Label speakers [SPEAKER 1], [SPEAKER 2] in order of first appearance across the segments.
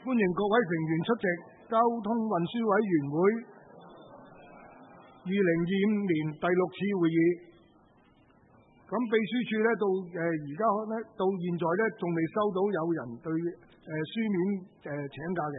[SPEAKER 1] 歡迎各位成員出席交通運輸委員會2025年第6次會議。咁秘書處咧到現在咧仲未收到有人對書面請假嘅。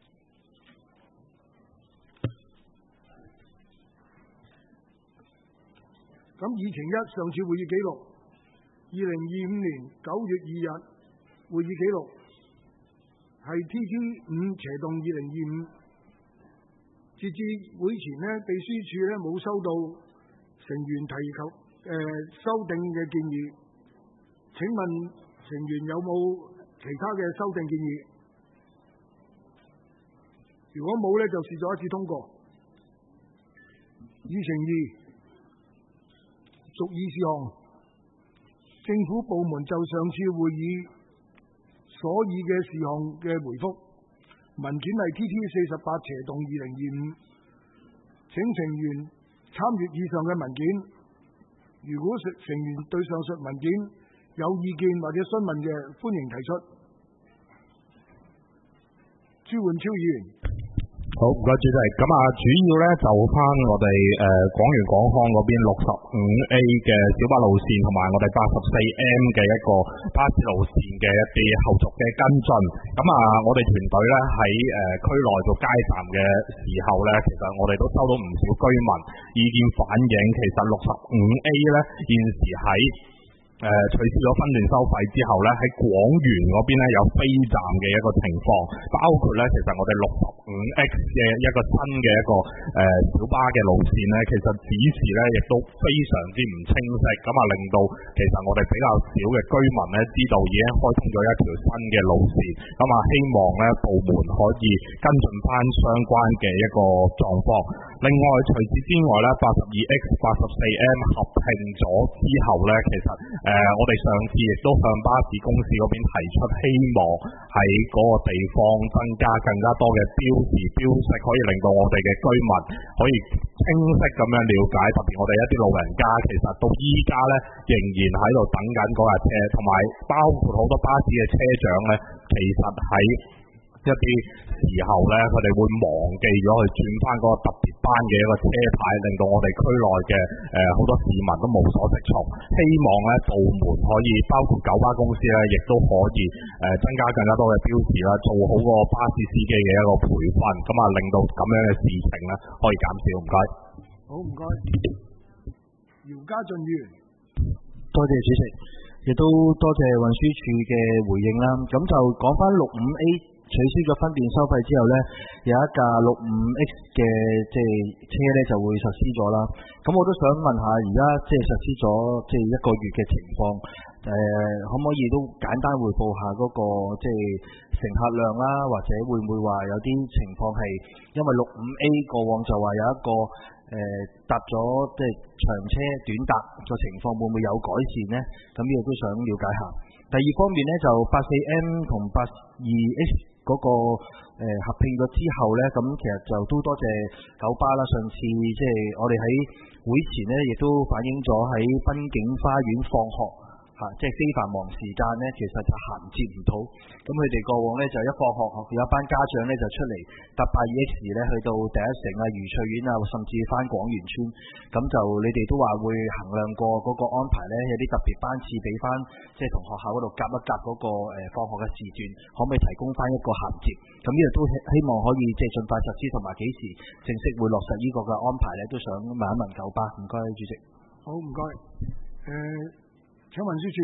[SPEAKER 1] 咁議程1上次會議記錄，2025年9月2日會議記錄係 TT5/2025。截至會前呢，秘書處咧冇收到成員提及修訂嘅建議。請問成員有冇其他嘅修訂建議？如果冇咧，就視作一次通過。議程2。屬議事項，政府部門就上次會議所議嘅事項嘅回覆，文件係 TT48/2025。請成員參閱以上嘅文件。如果成員對上述文件有意見或者詢問嘅，歡迎提出。朱煥超議員。
[SPEAKER 2] 好，唔該主席。咁主要咧就翻我哋廣園廣康嗰邊65A 嘅小巴路線，同埋我哋84M 嘅一個巴士路線嘅一啲後續嘅跟進。咁我哋團隊咧喺區內做街站嘅時候咧，其實我哋都收到唔少居民意見反映，其實65A 咧現時喺取消咗分段收費之後咧，喺廣園嗰邊咧有飛站嘅一個情況，包括咧其實我哋65X 嘅一個新嘅一個小巴嘅路線咧，其實指示咧亦都非常之唔清晰，咁令到其實我哋比較少嘅居民咧知道已經開通咗一條新嘅路線，咁希望咧部門可以跟進翻相關嘅一個狀況。另外除此之外咧，82X、84M 合併咗之後咧，其實我哋上次亦都向巴士公司嗰邊提出，希望喺嗰個地方增加更加多嘅標示標識，可以令到我哋嘅居民可以清晰咁樣了解，特別我哋一啲老人家，其實到依家咧仍然喺度等緊嗰架車，同埋包括好多巴士嘅車長咧，其實喺一啲時候咧，佢哋會忘記咗去轉翻嗰個特別班嘅一個車牌，令到我哋區內嘅好多市民都無所適從。希望咧部門可以包括九巴公司咧，亦都可以增加更加多嘅標示啦，做好個巴士司機嘅一個培訓，咁令到咁樣嘅事情咧可以減少。唔該。
[SPEAKER 1] 好，唔該。姚家俊議員。
[SPEAKER 3] 多謝主席，亦都多謝運輸署嘅回應啦。咁就講翻65A。取消咗分段收費之後呢，有一架65X 嘅車呢就會實施咗啦。咁我都想問下，而家實施咗1個月嘅情況，可唔可以都簡單匯報下嗰個乘客量啦，或者會唔會話有啲情況係因為65A 過往就話有一個搭咗長車短搭嘅情況，會唔會有改善呢？咁呢個都想了解下。第二方面呢，就84M 同82X嗰個合併咗之後呢，咁其實就都多謝九巴啦。上次我哋喺會前呢，亦都反映咗喺濱景花園放學非繁忙時間呢，其實就銜接唔到。咁佢哋過往呢，就一放學有一班家長呢，就出嚟搭82X呢，去到第一城啊、愉翠苑啊，甚至翻廣園村。咁就你哋都話會衡量過嗰個安排呢，有啲特別班次俾翻同學校嗰度夾一夾嗰個放學嘅時段，可唔可以提供翻一個銜接？咁呢度都希望可以盡快實施，同埋幾時正式會落實呢個嘅安排呢？都想問一問九巴。唔該，主席。
[SPEAKER 1] 好，唔該。請運輸署。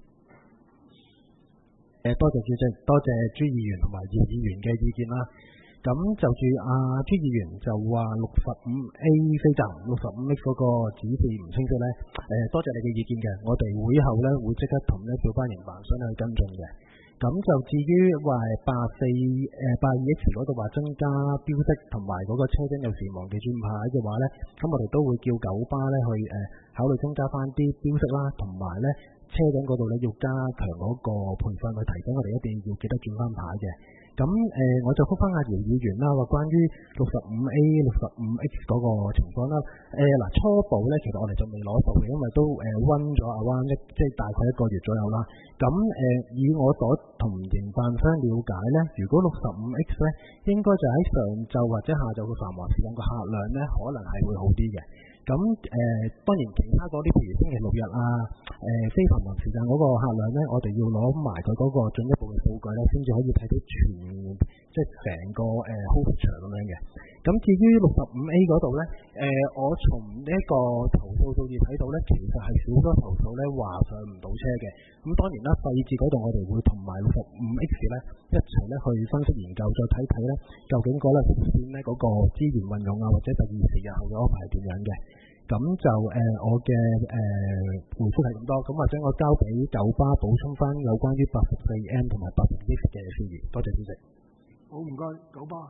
[SPEAKER 4] 多謝主席，多謝朱議員同埋姚議員嘅意見啦。咁就住朱議員就話65A 飛站65X 嗰個指示唔清晰呢，多謝你嘅意見嘅。我哋會後呢會即刻同小巴營辦商去跟進嘅。咁就至於話82X 嗰度話增加標識同埋嗰個車長有時忘記轉牌嘅話呢，咁我哋都會叫九巴呢去考慮增加翻啲標識啦，同埋呢車長嗰度呢要加強嗰個培訓，去提醒我哋一定要記得轉翻牌嘅。 咁我就覆翻阿姚議員啦，話關於 65A、65X 嗰個情況啦。嗱，初步咧，其實我哋就未攞到嘅，因為都溫咗即係大概1個月左右啦。咁以我所同營辦商了解咧，如果 65X 咧，應該就喺上晝或者下晝嘅繁忙時間個客量咧，可能係會好啲嘅。咁當然其他嗰啲譬如星期六日啊，非繁忙時間嗰個客量咧，我哋要攞埋佢嗰個進一步嘅數據咧，先至可以睇到全即係成個whole picture 咁樣嘅。咁至於 65A 嗰度咧，我從呢一個投訴數字睇到咧，其實係少咗投訴咧話上唔到車嘅。咁當然啦，細節嗰度我哋會同埋 65X 咧一齊咧去分析研究，再睇睇咧究竟嗰條線咧嗰個資源運用啊，或者第24日後嘅安排係點樣嘅。咁就我嘅回覆係咁多，咁或者我交俾九巴補充翻有關於 84M 同埋 80X 嘅事宜。多謝主席。
[SPEAKER 1] 好，唔該，九巴。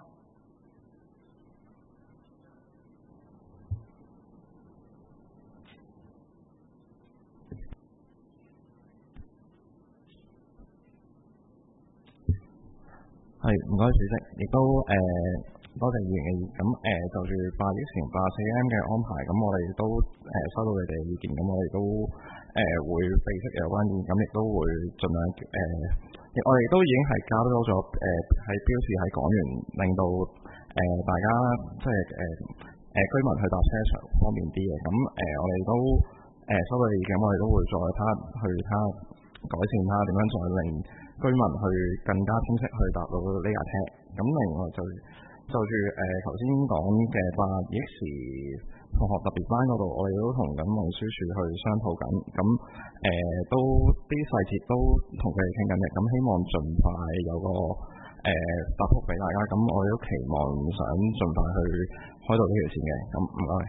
[SPEAKER 5] 係，唔該主席，亦都多謝議員嘅意見。咁就住8X 同 84M 嘅安排，咁我哋都收到你哋嘅意見，咁我哋都會備悉有關意見，咁亦都會盡量我哋都已經係加多咗喺標示喺港園，令到大家即係居民去搭車場方便啲嘅。咁我哋都收到意見，我哋都會再睇下改善下點樣再令居民去更加清晰去搭到呢架車。咁另外就住頭先講嘅8X 同學特別班嗰度，我哋都同緊運輸署去商討緊。咁都啲細節都同佢哋傾緊嘅。咁希望盡快有個答覆俾大家。咁我哋都期望想盡快去開到呢條線嘅。咁唔該。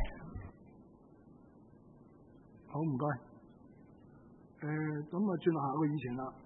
[SPEAKER 1] 好，唔該。咁啊，轉落下個議程啦。